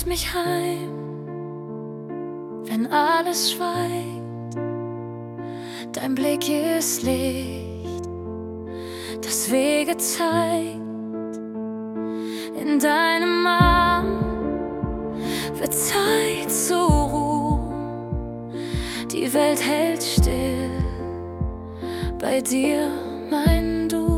mich heim, wenn alles schweigt. Dein Blick ist Licht, das Wege zeigt. In deinem Arm wird Zeit zur Ruhe. Die Welt hält still, bei dir mein Du.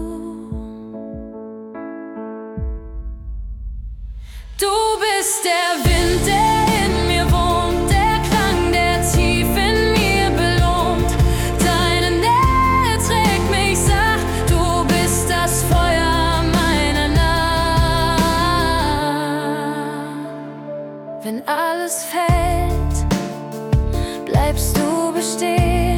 Du bist der Wind, der in mir wohnt, der Klang, der tief in mir belohnt. Deine Nähe trägt mich sacht, du bist das Feuer meiner Nacht. Wenn alles fällt, bleibst du bestehen.